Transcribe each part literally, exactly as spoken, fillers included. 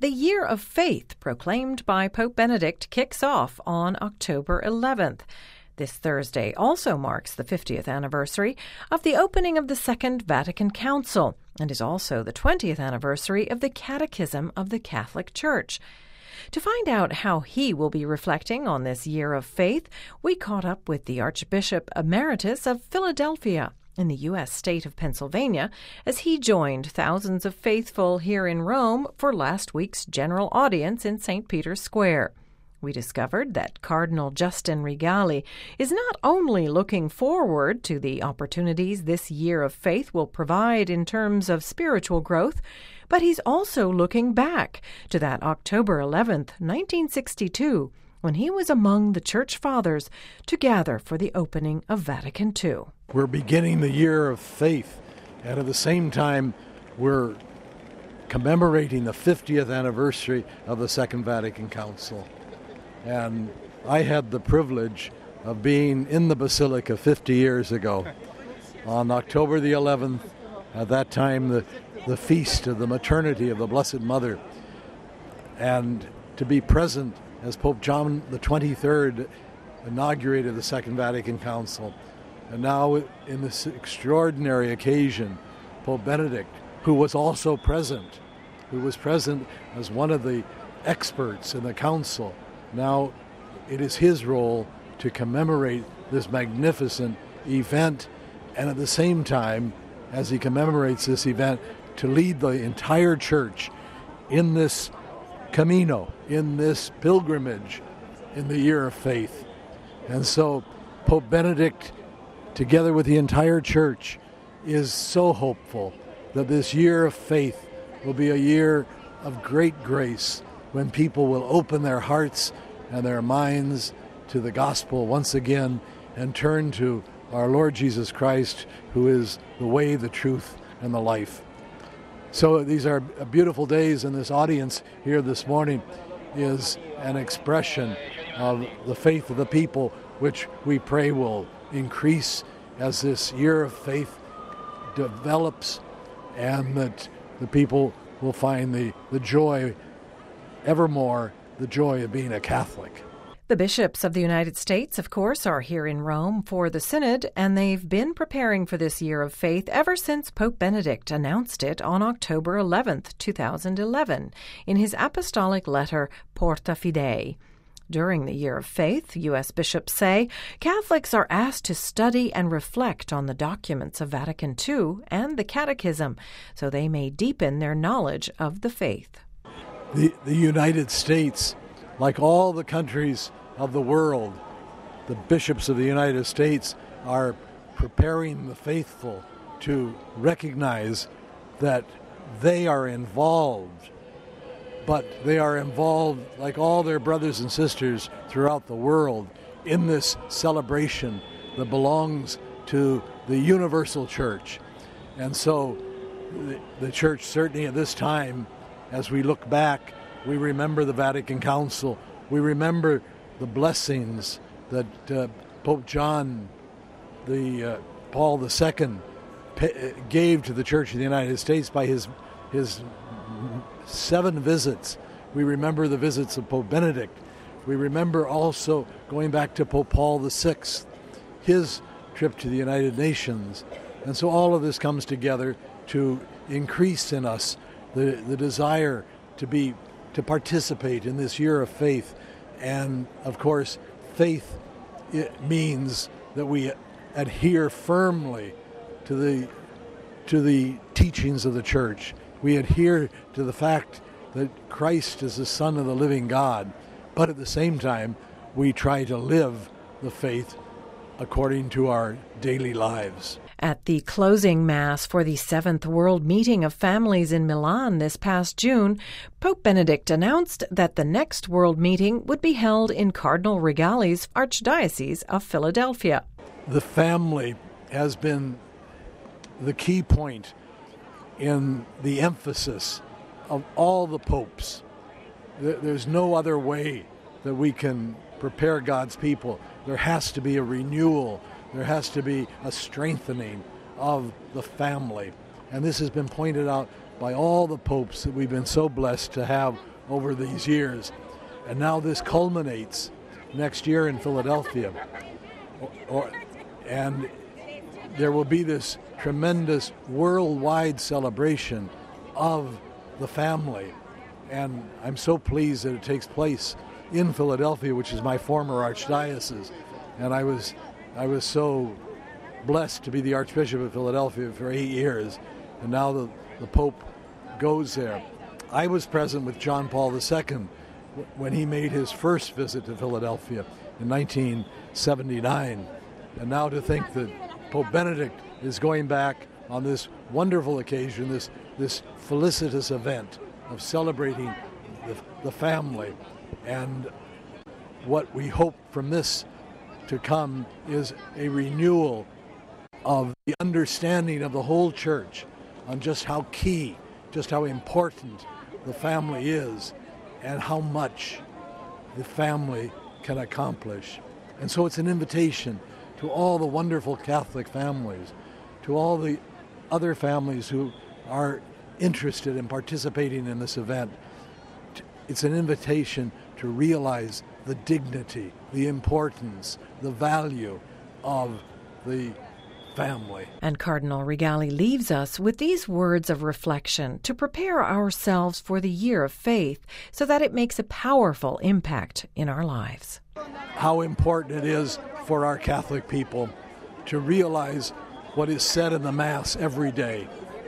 The Year of Faith, proclaimed by Pope Benedict, kicks off on October eleventh. This Thursday also marks the fiftieth anniversary of the opening of the Second Vatican Council and is also the twentieth anniversary of the Catechism of the Catholic Church. To find out how he will be reflecting on this Year of Faith, we caught up with the Archbishop Emeritus of Philadelphia in the U S state of Pennsylvania as he joined thousands of faithful here in Rome for last week's general audience in Saint Peter's Square. We discovered that Cardinal Justin Regali is not only looking forward to the opportunities this Year of Faith will provide in terms of spiritual growth, but he's also looking back to that October eleventh, nineteen sixty-two, when he was among the Church Fathers to gather for the opening of Vatican Two. We're beginning the Year of Faith, and at the same time, we're commemorating the fiftieth anniversary of the Second Vatican Council. And I had the privilege of being in the Basilica fifty years ago. On October the eleventh, at that time, the, the feast of the maternity of the Blessed Mother, and to be present as Pope John the twenty-third inaugurated the Second Vatican Council. And now, in this extraordinary occasion, Pope Benedict, who was also present, who was present as one of the experts in the Council, now it is his role to commemorate this magnificent event, and at the same time, as he commemorates this event, to lead the entire Church in this Camino, in this pilgrimage, in the Year of Faith. And so Pope Benedict, together with the entire Church, is so hopeful that this Year of Faith will be a year of great grace when people will open their hearts and their minds to the gospel once again and turn to our Lord Jesus Christ, who is the way, the truth, and the life. So these are beautiful days, and this audience here this morning is an expression of the faith of the people, which we pray will increase as this Year of Faith develops, and that the people will find the, the joy, evermore, the joy of being a Catholic. The bishops of the United States, of course, are here in Rome for the Synod, and they've been preparing for this Year of Faith ever since Pope Benedict announced it on October eleventh, two thousand eleven, in his apostolic letter, Porta Fidei. During the Year of Faith, U S bishops say, Catholics are asked to study and reflect on the documents of Vatican Two and the Catechism, so they may deepen their knowledge of the faith. The, the United States, like all the countries of the world, the bishops of the United States are preparing the faithful to recognize that they are involved, but they are involved, like all their brothers and sisters throughout the world, in this celebration that belongs to the universal church. And so the, the church, certainly at this time, as we look back, we remember the Vatican Council. We remember the blessings that uh, Pope John, the uh, Paul the Second, p- gave to the Church of the United States by his his seven visits. We remember the visits of Pope Benedict. We remember also going back to Pope Paul the Sixth, his trip to the United Nations. And so all of this comes together to increase in us the, the desire to be to participate in this Year of Faith. And of course, faith, it means that we adhere firmly to the to the teachings of the Church. We adhere to the fact that Christ is the Son of the living God, but at the same time, we try to live the faith according to our daily lives. At the closing Mass for the Seventh World Meeting of Families in Milan this past June, Pope Benedict announced that the next World Meeting would be held in Cardinal Regali's Archdiocese of Philadelphia. The family has been the key point in the emphasis of all the popes. There's no other way that we can prepare God's people. There has to be a renewal. There has to be a strengthening of the family. And this has been pointed out by all the popes that we've been so blessed to have over these years. And now this culminates next year in Philadelphia. Or, or, and there will be this tremendous worldwide celebration of the family. And I'm so pleased that it takes place in Philadelphia, which is my former archdiocese. And I was I was so blessed to be the Archbishop of Philadelphia for eight years. And now the, the Pope goes there. I was present with John Paul the Second when he made his first visit to Philadelphia in nineteen seventy-nine. And now to think that Pope Benedict is going back on this wonderful occasion, this, this felicitous event of celebrating the, the family. And what we hope from this to come is a renewal of the understanding of the whole church on just how key, just how important the family is and how much the family can accomplish. And so it's an invitation to all the wonderful Catholic families, to all the other families who are interested in participating in this event. It's an invitation to realize the dignity, the importance, the value of the family. And Cardinal Rigali leaves us with these words of reflection to prepare ourselves for the year of faith so that it makes a powerful impact in our lives. How important it is for our Catholic people to realize what is said in the Mass every day.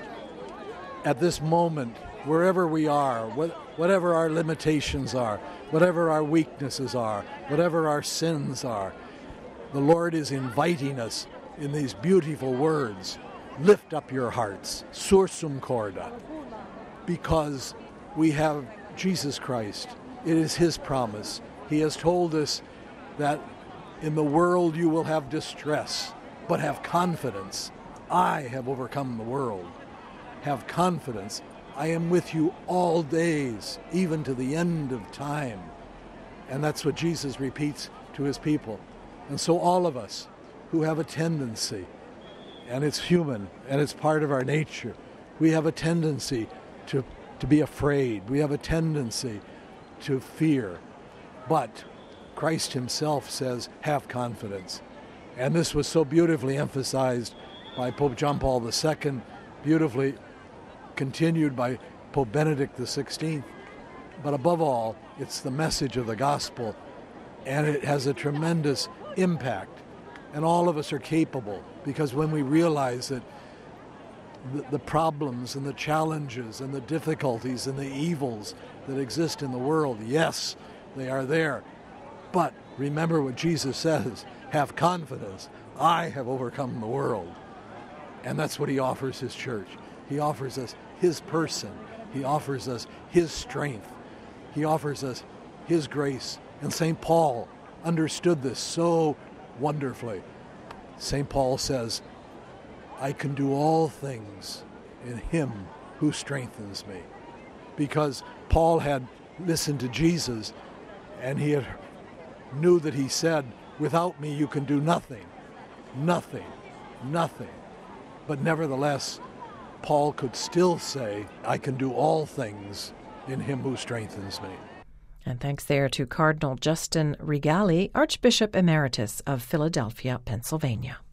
At this moment, wherever we are, whatever our limitations are, whatever our weaknesses are, whatever our sins are, the Lord is inviting us in these beautiful words, lift up your hearts, sursum corda, because we have Jesus Christ. It is his promise. He has told us that in the world you will have distress, but have confidence. I have overcome the world. Have confidence. I am with you all days, even to the end of time. And that's what Jesus repeats to his people. And so all of us who have a tendency, and it's human, and it's part of our nature, we have a tendency to, to be afraid. We have a tendency to fear. But Christ himself says, have confidence. And this was so beautifully emphasized by Pope John Paul the Second, beautifully continued by Pope Benedict the Sixteenth. But above all, it's the message of the gospel, and it has a tremendous impact. And all of us are capable, because when we realize that the, the problems and the challenges and the difficulties and the evils that exist in the world, yes, they are there. But remember what Jesus says, have confidence. I have overcome the world. And that's what he offers his church. He offers us his person. He offers us his strength. He offers us his grace. And Saint Paul understood this so wonderfully. Saint Paul says, I can do all things in him who strengthens me. Because Paul had listened to Jesus, and he had knew that he said, without me you can do nothing, nothing, nothing. But nevertheless, Paul could still say, I can do all things in him who strengthens me. And thanks there to Cardinal Justin Rigali, Archbishop Emeritus of Philadelphia, Pennsylvania.